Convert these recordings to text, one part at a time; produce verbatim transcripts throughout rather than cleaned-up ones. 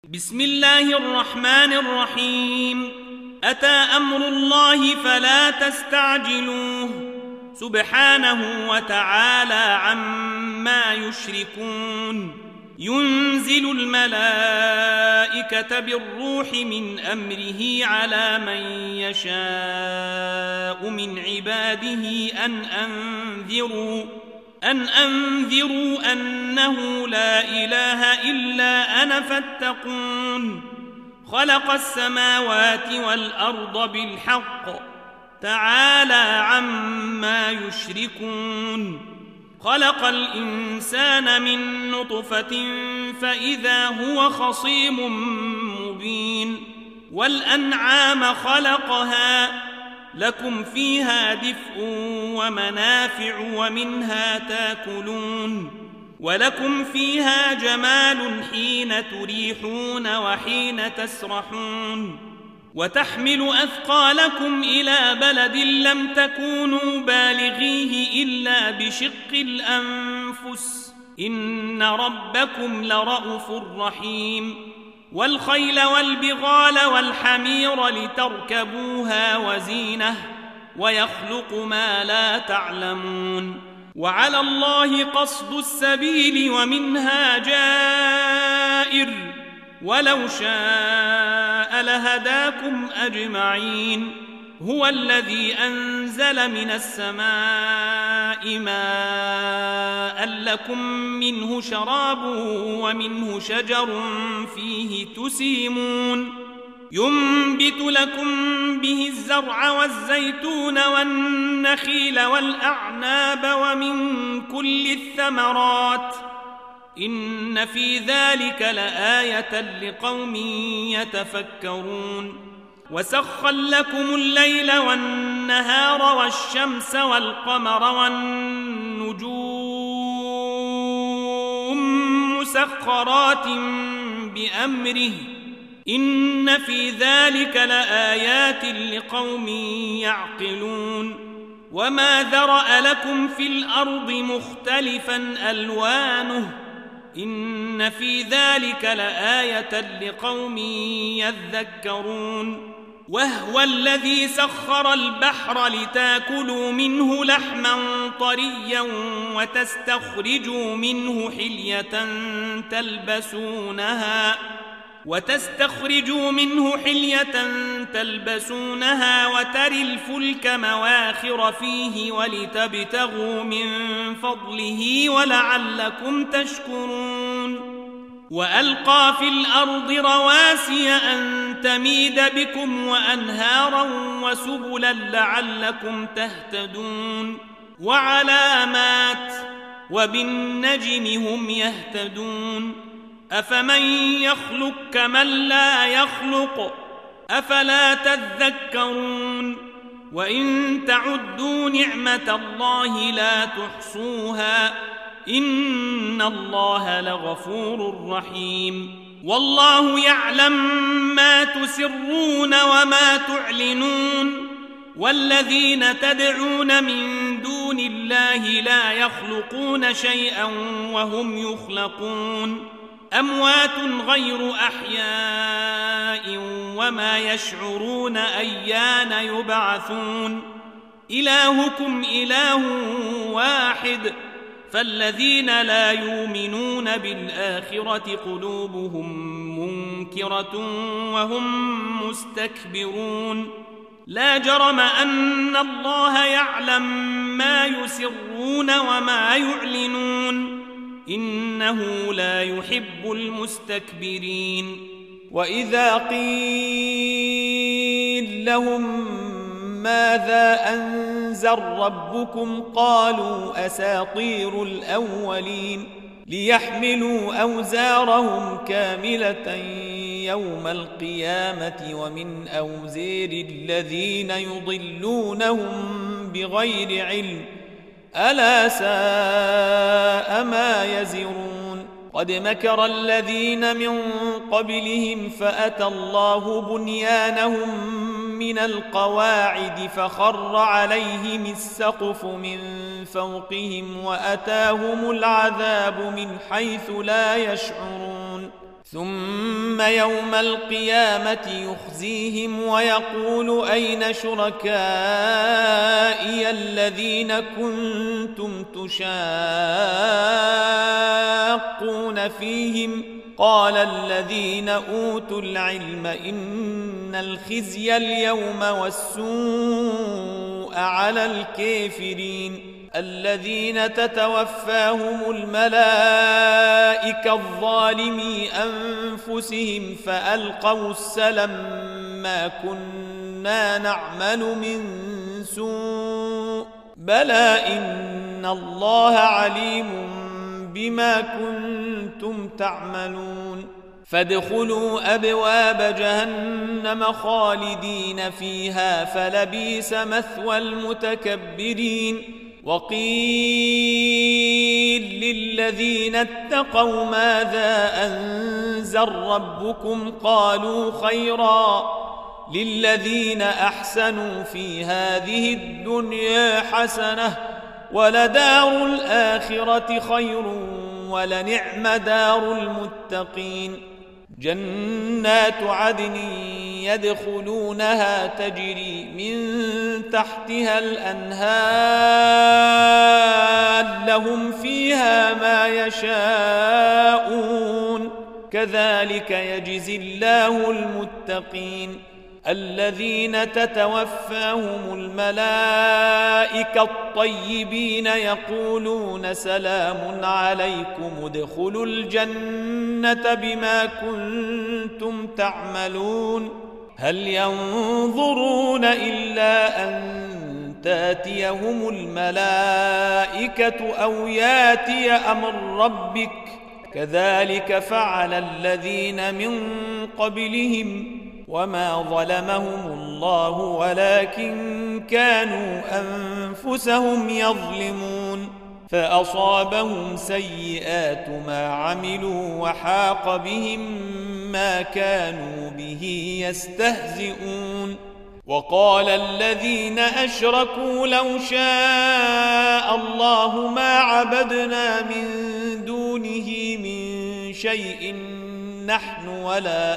بسم الله الرحمن الرحيم. أتى أمر الله فلا تستعجلوه سبحانه وتعالى عما يشركون. ينزل الملائكة بالروح من أمره على من يشاء من عباده أن أنذروا أن أنذروا أنه لا إله إلا أنا فاتقون. خلق السماوات والأرض بالحق تعالى عما يشركون. خلق الإنسان من نطفة فإذا هو خصيم مبين. والأنعام خلقها لكم فيها دفء ومنافع ومنها تاكلون. ولكم فيها جمال حين تريحون وحين تسرحون. وتحمل أثقالكم إلى بلد لم تكونوا بالغيه إلا بشق الأنفس إن ربكم لرءوف رحيم. والخيل والبغال والحمير لتركبوها وزينة ويخلق ما لا تعلمون. وعلى الله قصد السبيل ومنها جائر ولو شاء لهداكم أجمعين. هو الذي أنزل من السماء ماء لكم منه شراب ومنه شجر فيه تسيمون. ينبت لكم به الزرع والزيتون والنخيل والأعناب ومن كل الثمرات إن في ذلك لآية لقوم يتفكرون. وسخر لكم الليل والنهار والشمس والقمر والنجوم مسخرات بأمره إن في ذلك لآيات لقوم يعقلون. وما ذرأ لكم في الأرض مختلفا ألوانه إن في ذلك لآية لقوم يذكرون. وهو الذي سخر البحر لتاكلوا منه لحما طريا وتستخرجوا منه حلية تلبسونها وتستخرجوا منه حلية تلبسونها وتري الفلك مواخر فيه ولتبتغوا من فضله ولعلكم تشكرون. وألقى في الأرض رواسي أن تميد بكم وأنهارا وسبلا لعلكم تهتدون. وعلامات وبالنجم هم يهتدون. أفمن يخلق كمن لا يخلق أفلا تذكرون. وإن تعدوا نعمة الله لا تحصوها إن الله لغفور رحيم. والله يعلم ما تسرون وما تعلنون. والذين تدعون من دون الله لا يخلقون شيئا وهم يخلقون. أموات غير أحياء وما يشعرون أيان يبعثون. إلهكم إله واحد فالذين لا يؤمنون بالآخرة قلوبهم منكرة وهم مستكبرون. لا جرم أن الله يعلم ما يسرون وما يعلنون إنه لا يحب المستكبرين. وإذا قيل لهم ماذا أنزل ربكم قالوا أساطير الأولين ليحملوا أوزارهم كاملة يوم القيامة ومن أوزير الذين يضلونهم بغير علم ألا ساء ما يزرون. قد مكر الذين من قبلهم فأتى الله بنيانهم من القواعد فخر عليهم السقف من فوقهم وأتاهم العذاب من حيث لا يشعرون. ثم يوم القيامة يخزيهم ويقول أين شركائي الذين كنتم تشاقون فيهم قال الذين أوتوا العلم إن الخزي اليوم والسوء على الكافرين الذين تتوفاهم الملائكة الظالمي أنفسهم فألقوا السلم ما كنا نعمل من سوء بلى إن الله عليم بما كنتم تعملون فادخلوا أبواب جهنم خالدين فيها فلبئس مثوى المتكبرين وقيل للذين اتقوا ماذا أنزل ربكم قالوا خيرا للذين أحسنوا في هذه الدنيا حسنة ولدار الآخرة خير ولنعم دار المتقين جنات عدن يدخلونها تجري من تحتها الأنهار لهم فيها ما يشاءون كذلك يجزي الله المتقين الذين تتوفاهم الملائكة الطيبين يقولون سلام عليكم ادخلوا الجنة بما كنتم تعملون هل ينظرون إلا أن تاتيهم الملائكة أو ياتي أمر ربك كذلك فعل الذين من قبلهم وما ظلمهم الله ولكن كانوا أنفسهم يظلمون فأصابهم سيئات ما عملوا وحاق بهم ما كانوا به يستهزئون وقال الذين أشركوا لو شاء الله ما عبدنا من دونه من شيء نحن ولا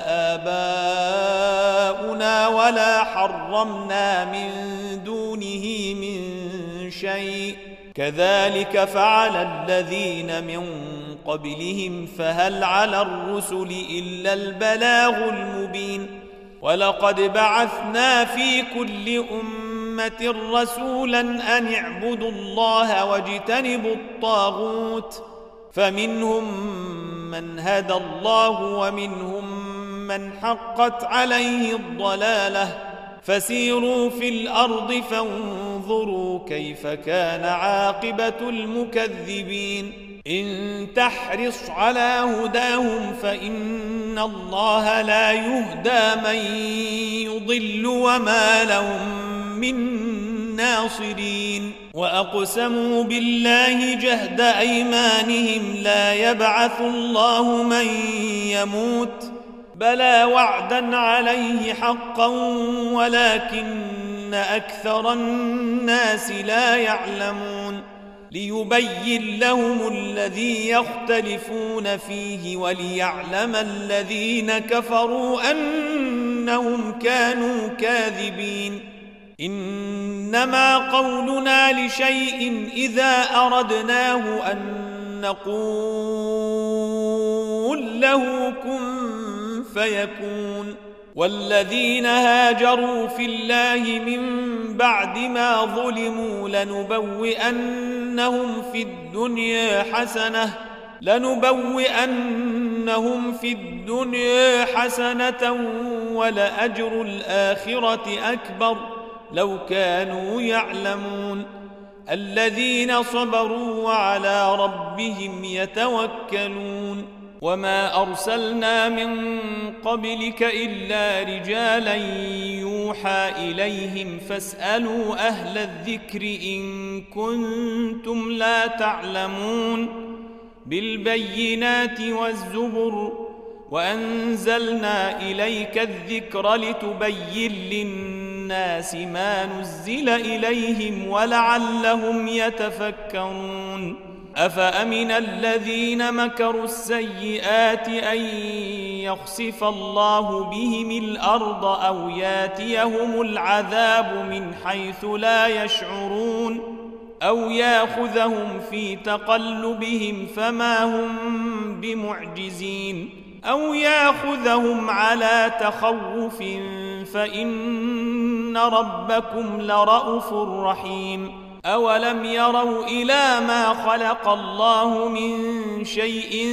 آباؤنا ولا حرمنا من دونه من شيء كذلك فعل الذين من قبلهم فهل على الرسل إلا البلاغ المبين ولقد بعثنا في كل أمة رسولا أن اعبدوا الله واجتنبوا الطاغوت فمنهم من هدى الله ومنهم من حقت عليه الضلالة فسيروا في الأرض فانظروا كيف كان عاقبة المكذبين إن تحرص على هداهم فإن الله لا يهدى من يضل وما لهم من ناصرين وأقسموا بالله جهد أيمانهم لا يبعث الله من يموت بلى وعدا عليه حقا ولكن أكثر الناس لا يعلمون ليبين لهم الذي يختلفون فيه وليعلم الذين كفروا أنهم كانوا كاذبين إنما قولنا لشيء إذا أردناه أن نقول له كن فيكون والذين هاجروا في الله من بعد ما ظلموا لنبوئنهم في الدنيا حسنة لنبوئنهم في الدنيا حسنة ولأجر الآخرة أكبر لو كانوا يعلمون الذين صبروا وعلى ربهم يتوكلون وما أرسلنا من قبلك إلا رجالا يوحى إليهم فاسألوا أهل الذكر إن كنتم لا تعلمون بالبينات والزبر وأنزلنا إليك الذكر لتبين للناس ما نزل إليهم ولعلهم يتفكرون أفأمن الذين مكروا السيئات أن يخسف الله بهم الأرض أو ياتيهم العذاب من حيث لا يشعرون أو ياخذهم في تقلبهم فما هم بمعجزين أو ياخذهم على تخوف فإن ربكم لرءوف رحيم أولم يروا إلى ما خلق الله من شيء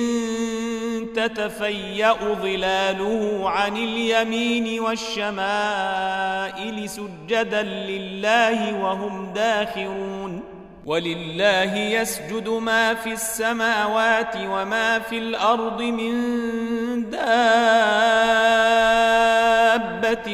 تتفيأ ظلاله عن اليمين والشمائل سجدا لله وهم داخرون ولله يسجد ما في السماوات وما في الأرض من دابة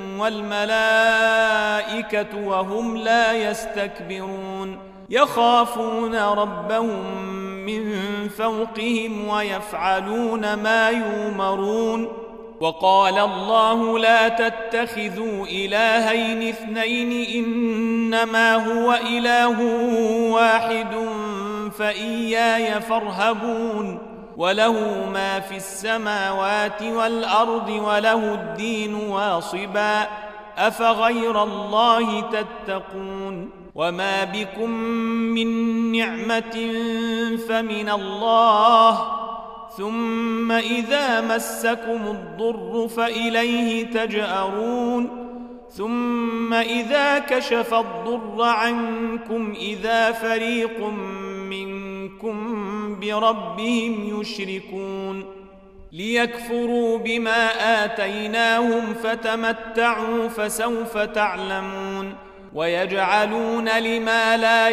والملائكة وهم لا يستكبرون يخافون ربهم من فوقهم ويفعلون ما يؤمرون وقال الله لا تتخذوا إلهين اثنين إنما هو إله واحد فإياي فارهبون وله ما في السماوات والأرض وله الدين واصبا أفغير الله تتقون وما بكم من نعمة فمن الله ثم إذا مسكم الضر فإليه تجأرون ثم إذا كشف الضر عنكم إذا فريق منكم بربهم يشركون ليكفروا بما آتيناهم فتمتعوا فسوف تعلمون ويجعلون لما لا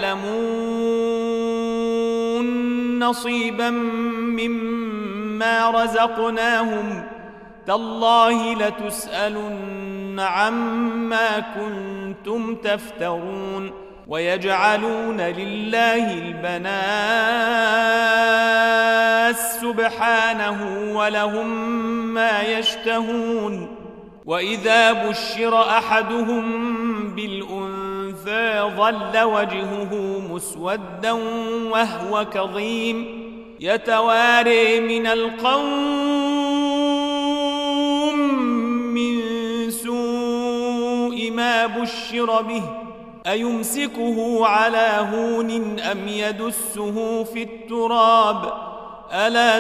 يعلمون نصيبا مما رزقناهم تالله لتسألن عما كنتم تفترون ويجعلون لله البنات سبحانه ولهم ما يشتهون وإذا بشر أحدهم بالأنثى ظل وجهه مسودا وهو كظيم يتواري من القوم من سوء ما بشر به أيمسكه على هون أم يدسه في التراب ألا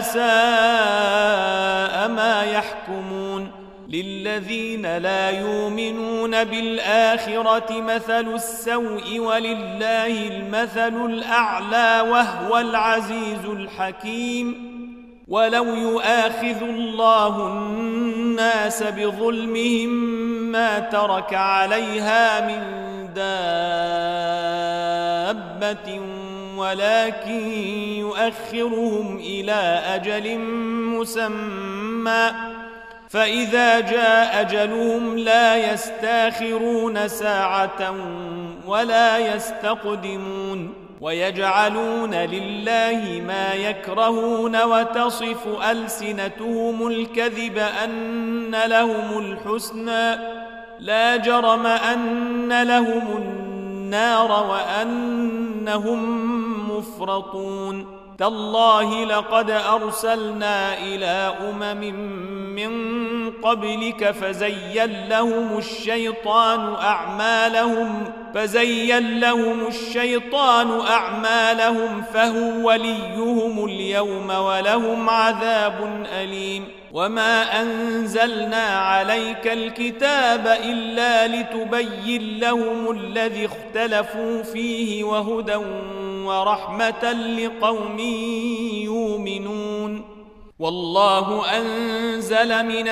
ساء ما يحكمون للذين لا يؤمنون بالآخرة مثل السوء ولله المثل الأعلى وهو العزيز الحكيم ولو يؤاخذ الله الناس بظلمهم ما ترك عليها من دابة ولكن يؤخرهم إلى أجل مسمى فإذا جاء أجلهم لا يستاخرون ساعة ولا يستقدمون ويجعلون لله ما يكرهون وتصف ألسنتهم الكذب أن لهم الحسنى لا جرم أن لهم النار وأنهم مفرطون تالله لقد أرسلنا إلى أمم من قبلك فزين لهم الشيطان أعمالهم فزين لهم الشيطان أعمالهم فهو وليهم اليوم ولهم عذاب أليم وما أنزلنا عليك الكتاب إلا لتبين لهم الذي اختلفوا فيه وهدى ورحمة لقوم يؤمنون والله أنزل من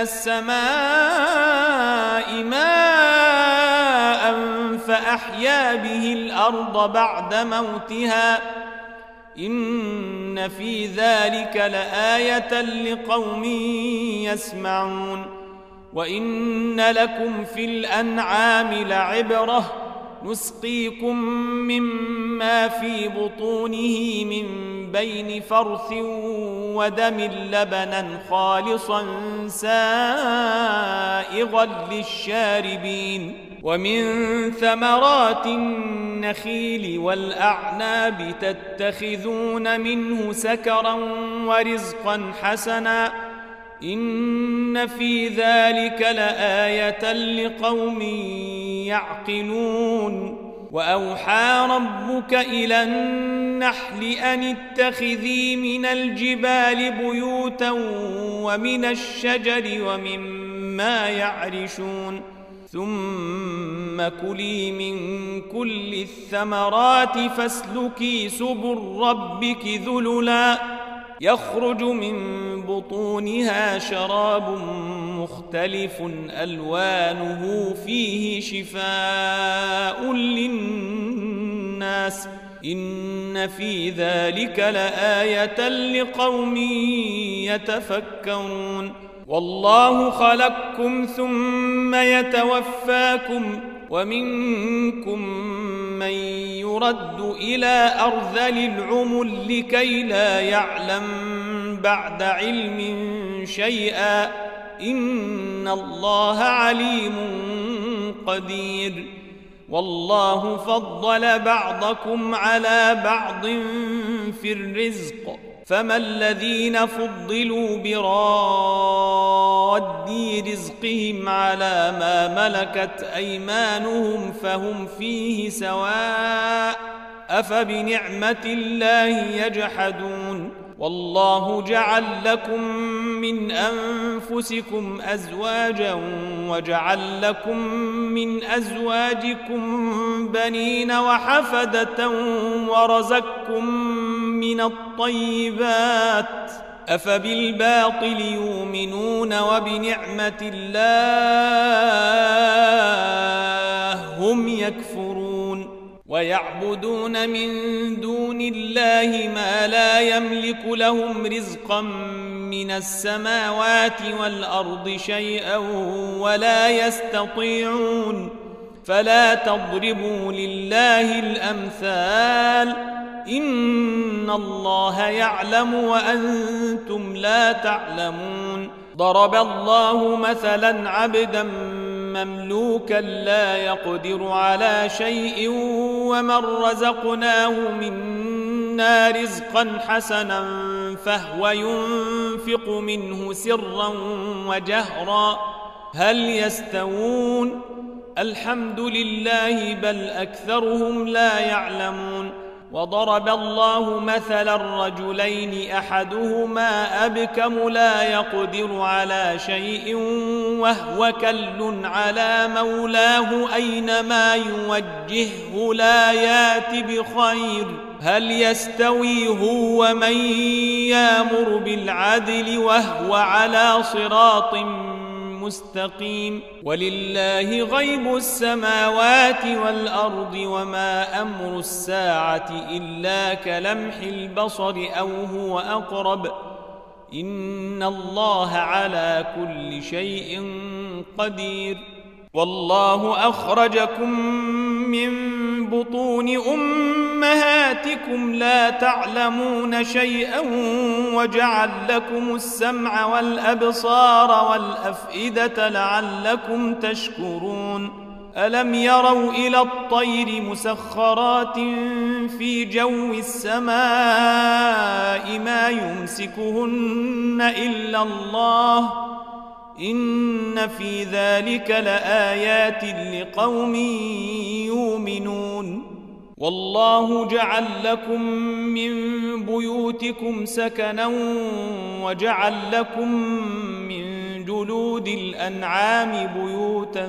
السماء ماء فأحيا به الأرض بعد موتها إن في ذلك لآية لقوم يسمعون وإن لكم في الأنعام لعبرة نسقيكم مما في بطونه من بين فرث ودم لبنا خالصا سائغا للشاربين ومن ثمرات النخيل والأعناب تتخذون منه سكرا ورزقا حسنا إن في ذلك لآية لقوم يعقلون وأوحى ربك إلى النحل أن اتخذي من الجبال بيوتا ومن الشجر ومما يعرشون ثم كلي من كل الثمرات فاسلكي سبل ربك ذللا يخرج من بطونها شراب مختلف ألوانه فيه شفاء للناس إن في ذلك لآية لقوم يتفكرون والله خلقكم ثم يتوفاكم ومنكم من يرد إلى أرذل العمر لكي لا يعلم بعد علم شيئا إن الله عليم قدير والله فضل بعضكم على بعض في الرزق فما الذين فضلوا براد رزقهم على ما ملكت أيمانهم فهم فيه سواء أفبنعمة الله يجحدون والله جعل لكم من أنفسكم أزواجا وجعل لكم من أزواجكم بنين وحفدة ورزقكم من الطيبات أفبالباطل يؤمنون وبنعمة الله هم يكفرون ويعبدون من دون الله ما لا يملك لهم رزقا من السماوات والأرض شيئا ولا يستطيعون فلا تضربوا لله الأمثال إن الله يعلم وأنتم لا تعلمون ضرب الله مثلا عبدا مملوكا لا يقدر على شيء ومن رزقناه منا رزقا حسنا فهو ينفق منه سرا وجهرا هل يستوون الحمد لله بل أكثرهم لا يعلمون وضرب الله مثلا الرجلين أحدهما أبكم لا يقدر على شيء وهو كل على مولاه أينما يوجهه لا يات بخير هل يستوي هو ومن يأمر بالعدل وهو على صراط مستقيم ولله غيب السماوات والأرض وما أمر الساعة إلا كلمح البصر أو هو أقرب إن الله على كل شيء قدير والله أخرجكم من بطون أمهاتكم لا تعلمون شيئا وجعل لكم السمع والأبصار والأفئدة لعلكم تشكرون ألم يروا إلى الطير مسخرات في جو السماء ما يمسكهن إلا الله إن في ذلك لآيات لقوم يؤمنون والله جعل لكم من بيوتكم سكنا وجعل لكم من جلود الأنعام بيوتا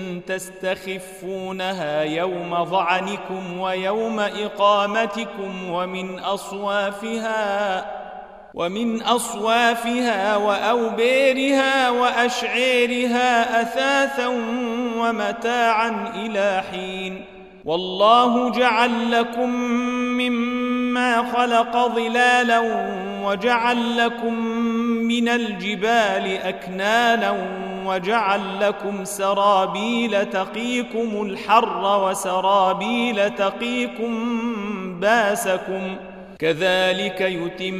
تستخفونها يوم ظعنكم ويوم إقامتكم ومن أصوافها ومن أصوافها وأوبيرها وأشعيرها أثاثا ومتاعا إلى حين والله جعل لكم مما خلق ظلالا وجعل لكم من الجبال أكنانا وجعل لكم سرابيل تقيكم الحر وسرابيل تقيكم باسكم كذلك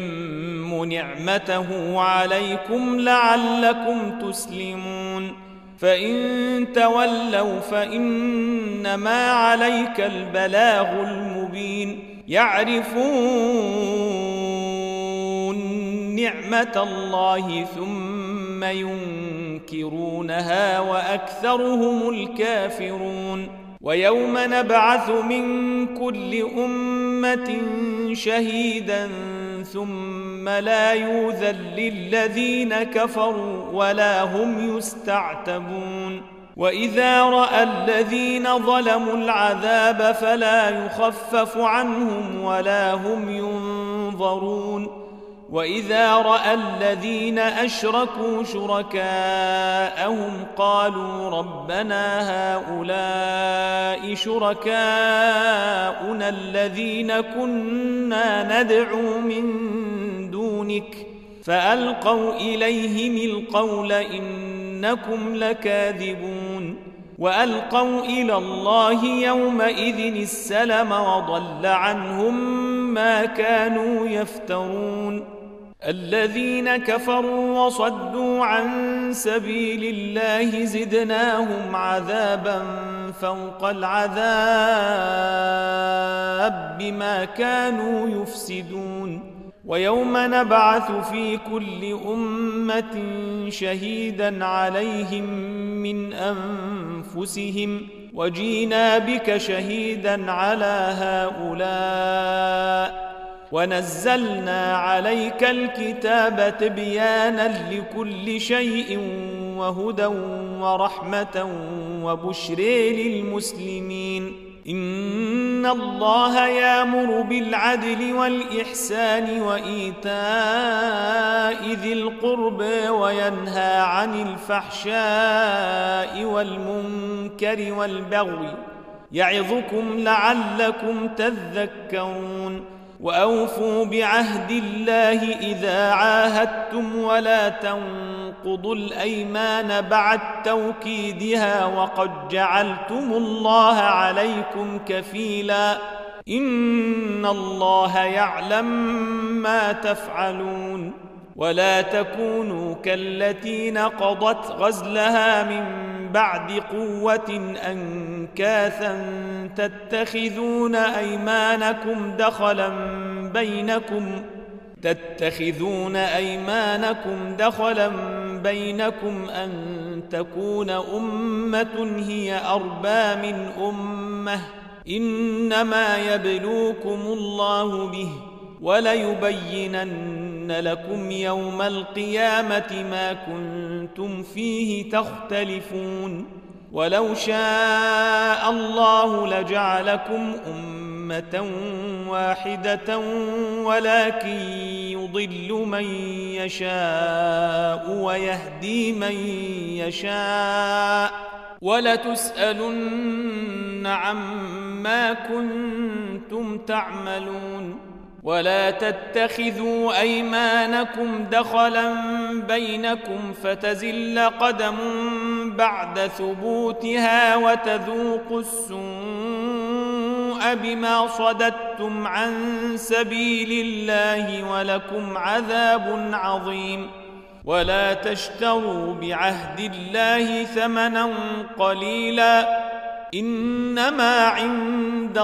يتم نعمته عليكم لعلكم تسلمون فإن تولوا فإنما عليك البلاغ المبين يعرفون نعمة الله ثم ينكرونها وأكثرهم الكافرون ويوم نبعث من كل أمة شهيدا ثم لا يؤذن للذين كفروا ولا هم يستعتبون وإذا رأى الذين ظلموا العذاب فلا يخفف عنهم ولا هم ينظرون وإذا رأى الذين أشركوا شركاءهم قالوا ربنا هؤلاء شركاؤنا الذين كنا ندعو من دونك فألقوا إليهم القول إنكم لكاذبون وألقوا إلى الله يومئذ السلم وضل عنهم ما كانوا يفترون الذين كفروا وصدوا عن سبيل الله زدناهم عذابا فوق العذاب بما كانوا يفسدون ويوم نبعث في كل أمة شهيدا عليهم من أنفسهم وجينا بك شهيدا على هؤلاء ونزلنا عليك الكتاب تبيانا لكل شيء وهدى ورحمة وبشر للمسلمين إن الله يأمر بالعدل والإحسان وإيتاء ذي القربى وينهى عن الفحشاء والمنكر والبغي يعظكم لعلكم تذكرون وأوفوا بعهد الله إذا عاهدتم ولا تنقضوا الأيمان بعد توكيدها وقد جعلتم الله عليكم كفيلا إن الله يعلم ما تفعلون ولا تكونوا كالتي نقضت غزلها من بعد قوة أنكاثا تتخذون أيمانكم دخلا بينكم تتخذون أيمانكم دخلا بينكم أن تكون أمة هي أربى من أمة إنما يبلوكم الله به وليبينن لكم يوم القيامة ما كنتم فيه تختلفون ولو شاء الله لجعلكم أمة واحدة ولكن يضل من يشاء ويهدي من يشاء ولتسألن عما كنتم تعملون ولا تتخذوا أيمانكم دخلا بينكم فتزل قدم بعد ثبوتها وتذوقوا السوء بما صددتم عن سبيل الله ولكم عذاب عظيم ولا تشتروا بعهد الله ثمنا قليلا إنما عند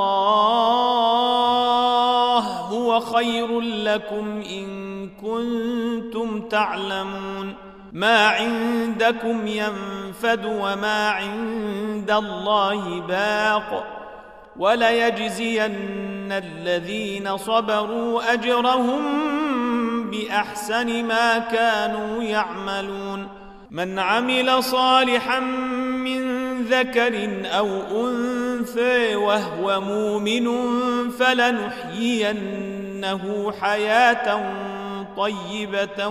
الله هو خير لكم إن كنتم تعلمون ما عندكم ينفد وما عند الله باق وليجزين الذين صبروا أجرهم بأحسن ما كانوا يعملون من عمل صالحا من ذكر أو أنثى وهو مؤمن فلنحيينه حياة طيبة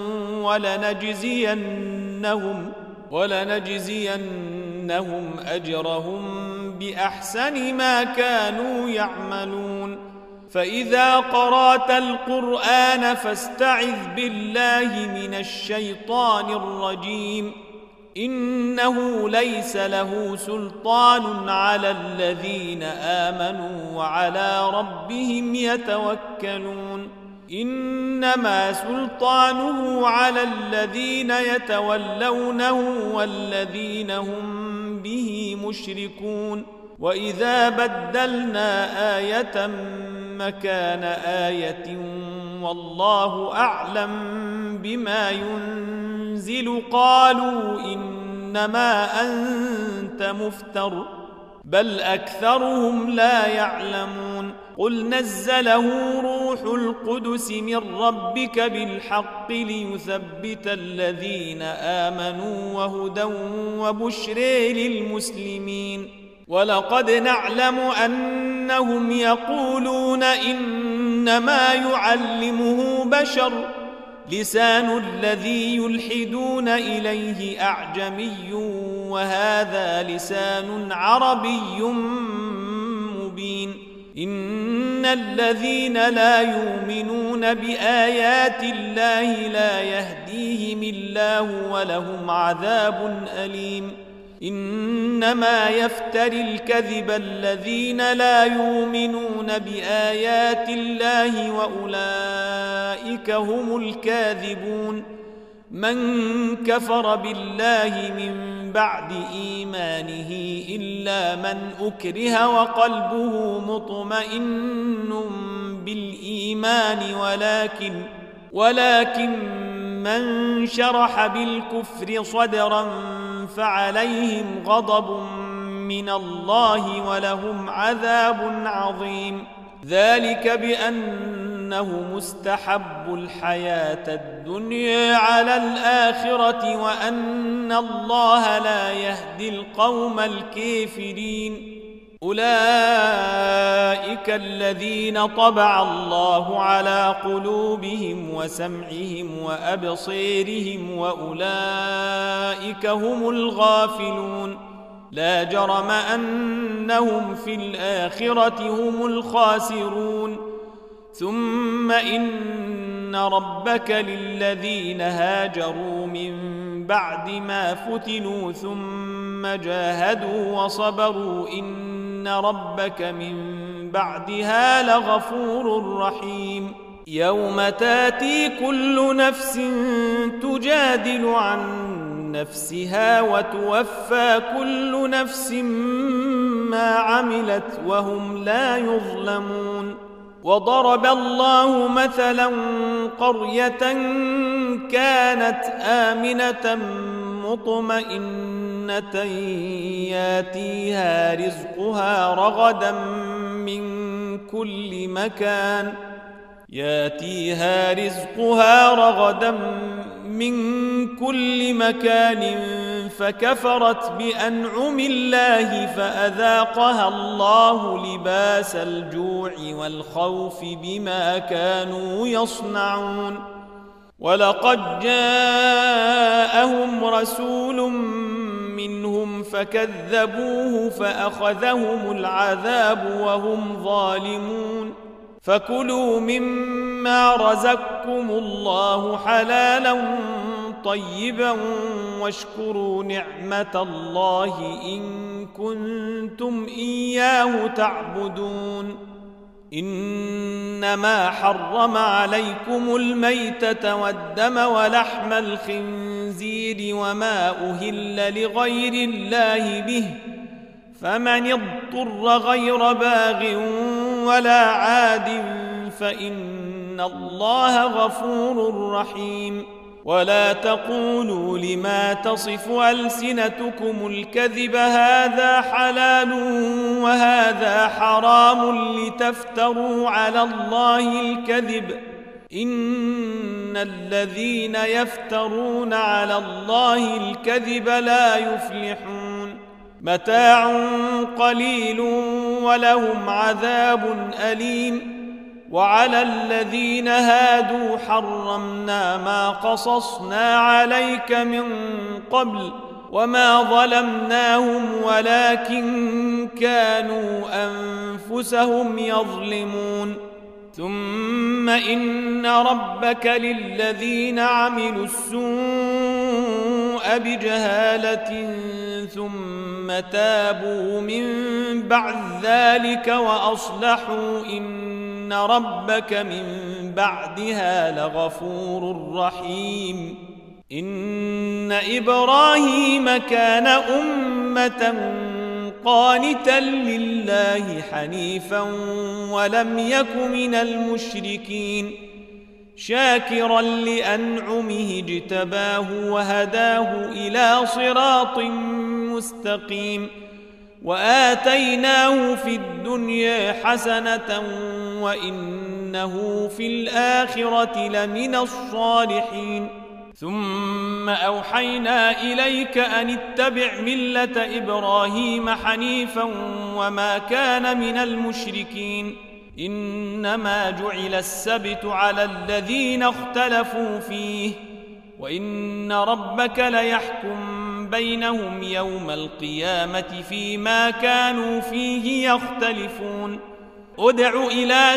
ولنجزينهم ولنجزينهم أجرهم بأحسن ما كانوا يعملون فإذا قرأت القرآن فاستعذ بالله من الشيطان الرجيم إنه ليس له سلطان على الذين آمنوا وعلى ربهم يتوكلون إنما سلطانه على الذين يتولونه والذين هم به مشركون وإذا بدلنا آية مكان آية والله أعلم بما ينزل قالوا إنما أنت مفتر بل أكثرهم لا يعلمون قل نزله روح القدس من ربك بالحق ليثبت الذين آمنوا وهدى وبشر للمسلمين ولقد نعلم أنهم يقولون إنما يعلمه بشر لسان الذي يلحدون إليه أعجمي وهذا لسان عربي مبين إن الذين لا يؤمنون بآيات الله لا يهديهم الله ولهم عذاب أليم إنما يفتري الكذب الذين لا يؤمنون بآيات الله وأولئك هم الكاذبون من كفر بالله من بعد إيمانه إلا من أكره وقلبه مطمئن بالإيمان ولكن ولكن من شرح بالكفر صدرا فعليهم غضب من الله ولهم عذاب عظيم ذلك بأنه مستحب الحياة الدنيا على الآخرة وأن الله لا يهدي القوم الكافرين أولئك الذين طبع الله على قلوبهم وسمعهم وأبصيرهم وأولئك هم الغافلون لا جرم أنهم في الآخرة هم الخاسرون ثم إن ربك للذين هاجروا من بعد ما فتنوا ثم جاهدوا وصبروا إن ربك من بعدها لغفور رحيم يوم تاتي كل نفس تجادل عن نفسها وتوفى كل نفس ما عملت وهم لا يظلمون وضرب الله مثلا قرية كانت آمنة مطمئنة ياتيها رزقها رغدا من كل مكان ياتيها رزقها رغدا من كل مكان فكفرت بأنعم الله فأذاقها الله لباس الجوع والخوف بما كانوا يصنعون ولقد جاءهم رسول منهم فكذبوه فأخذهم العذاب وهم ظالمون فكلوا مما رزقكم الله حلالا طيبا واشكروا نعمة الله إن كنتم إياه تعبدون إنما حرم عليكم الميتة والدم ولحم الخنزير وما أهل لغير الله به فمن اضطر غير باغ ولا عاد فإن الله غفور رحيم ولا تقولوا لما تصف ألسنتكم الكذب هذا حلال وهذا حرام لتفتروا على الله الكذب إن الذين يفترون على الله الكذب لا يفلحون متاع قليل ولهم عذاب أليم وعلى الذين هادوا حرمنا ما قصصنا عليك من قبل وما ظلمناهم ولكن كانوا أنفسهم يظلمون ثم إن ربك للذين عملوا السوء بجهالة ثم تابوا من بعد ذلك وأصلحوا إن وإن ربك من بعدها لغفور رحيم إن إبراهيم كان أمة قانتا لله حنيفا ولم يك من المشركين شاكرا لأنعمه اجتباه وهداه إلى صراط مستقيم وآتيناه في الدنيا حسنة وإنه في الآخرة لمن الصالحين ثم أوحينا إليك أن اتبع ملة إبراهيم حنيفا وما كان من المشركين إنما جعل السبت على الذين اختلفوا فيه وإن ربك ليحكم بينهم يوم القيامة فيما كانوا فيه يختلفون ادع إلى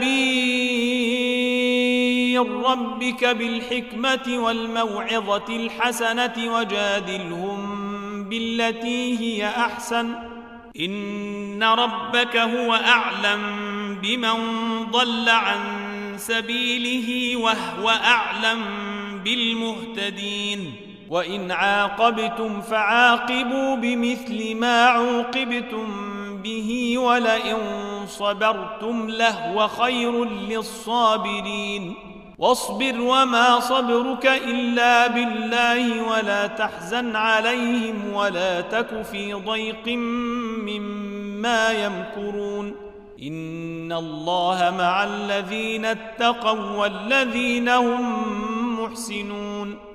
سبيل ربك بالحكمة والموعظة الحسنة وجادلهم بالتي هي أحسن إن ربك هو أعلم بمن ضل عن سبيله وهو أعلم بالمهتدين وإن عاقبتم فعاقبوا بمثل ما عوقبتم به ولئن صبرتم لهو خير للصابرين واصبر وما صبرك إلا بالله ولا تحزن عليهم ولا تك في ضيق مما يمكرون إن الله مع الذين اتقوا والذين هم محسنون